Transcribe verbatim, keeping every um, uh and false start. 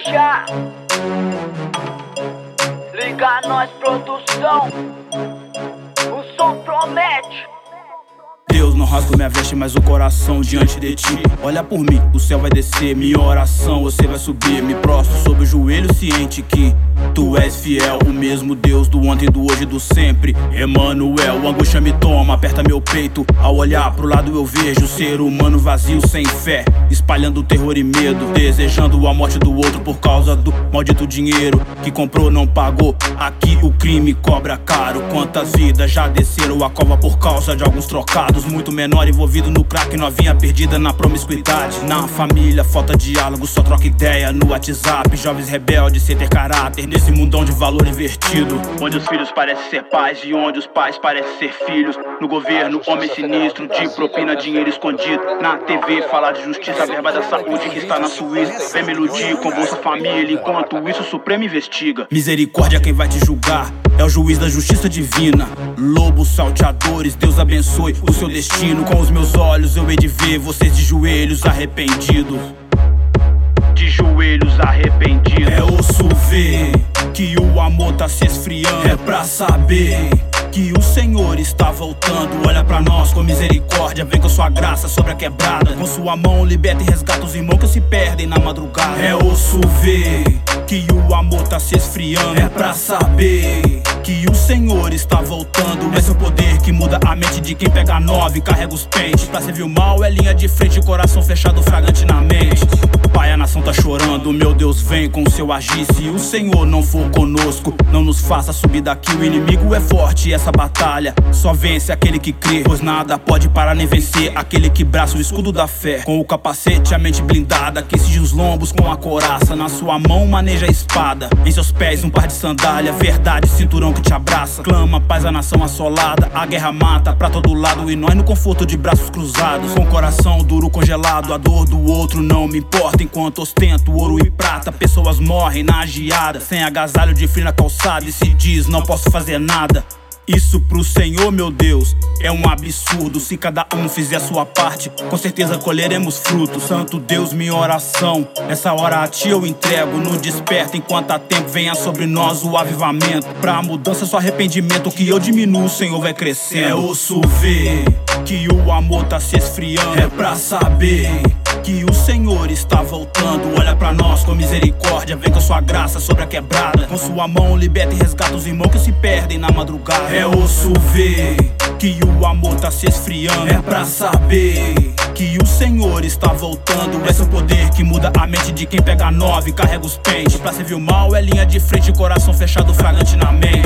marcha. Liga nós, produção. O som promete. Deus, não rasgo minha veste, mas o coração diante de ti. Olha por mim, o céu vai descer, minha oração você vai subir. Me prostro sobre o joelho ciente que tu és fiel, o mesmo Deus do ontem, do hoje e do sempre. Emanuel, a angústia me toma, aperta meu peito. Ao olhar pro lado eu vejo o ser humano vazio, sem fé, espalhando terror e medo, desejando a morte do outro por causa do maldito dinheiro que comprou, não pagou. Aqui o crime cobra caro. Quantas vidas já desceram a cova por causa de alguns trocados. Muito menor envolvido no crack, novinha perdida na promiscuidade. Na família falta diálogo, só troca ideia no WhatsApp. Jovens rebeldes sem ter caráter nesse mundão de valor invertido, onde os filhos parecem ser pais e onde os pais parecem ser filhos. No governo, homem sinistro, de propina, dinheiro escondido. Na T V fala de justiça, a verba da saúde que está na Suíça. Vem me iludir com Bolsa Família, enquanto isso o Supremo investiga. Misericórdia quem vai te julgar é o juiz da justiça divina. Lobos salteadores, Deus abençoe o seu destino. Com os meus olhos eu hei de ver vocês de joelhos arrependidos. De joelhos arrependidos. É osso ver que o amor tá se esfriando. É pra saber que o Senhor está voltando. Olha pra nós com misericórdia, vem com sua graça sobre a quebrada. Com sua mão liberta e resgata os irmãos que se perdem na madrugada. É osso ver que o amor tá se esfriando. É pra saber que o Senhor está voltando. É seu poder que muda a mente de quem pega nove e carrega os pentes. Pra servir o mal é linha de frente, coração fechado, fragante na mente. Pai, a nação tá chorando, meu Deus vem com seu agir. Se o Senhor não for conosco, não nos faça subir daqui. O inimigo é forte, essa batalha só vence aquele que crê, pois nada pode parar nem vencer aquele que braça o escudo da fé. Com o capacete, a mente blindada, que cinge os lombos com a couraça. Na sua mão maneja a espada, em seus pés um par de sandália. Verdade, cinturão que te abraça. Clama paz à nação assolada, a guerra mata pra todo lado e nós no conforto de braços cruzados. Com o coração duro congelado, a dor do outro não me importa. Enquanto ostento ouro e prata, pessoas morrem na geada, sem agasalho de frio na calçada, e se diz não posso fazer nada. Isso pro Senhor, meu Deus, é um absurdo. Se cada um fizer a sua parte, com certeza colheremos frutos. Santo Deus, minha oração, nessa hora a ti eu entrego. No desperta, enquanto há tempo, venha sobre nós o avivamento. Pra mudança, só arrependimento, que eu diminuo, o Senhor vai crescendo. É osso ver que o amor tá se esfriando. É pra saber que o Senhor está voltando. Olha pra nós com misericórdia, vem com sua graça sobre a quebrada. Com sua mão liberta e resgata os irmãos que se perdem na madrugada. É osso ver que o amor tá se esfriando. É pra saber que o Senhor está voltando. É seu poder que muda a mente de quem pega nove e carrega os pentes. Pra servir o mal é linha de frente, coração fechado, fragante na mente.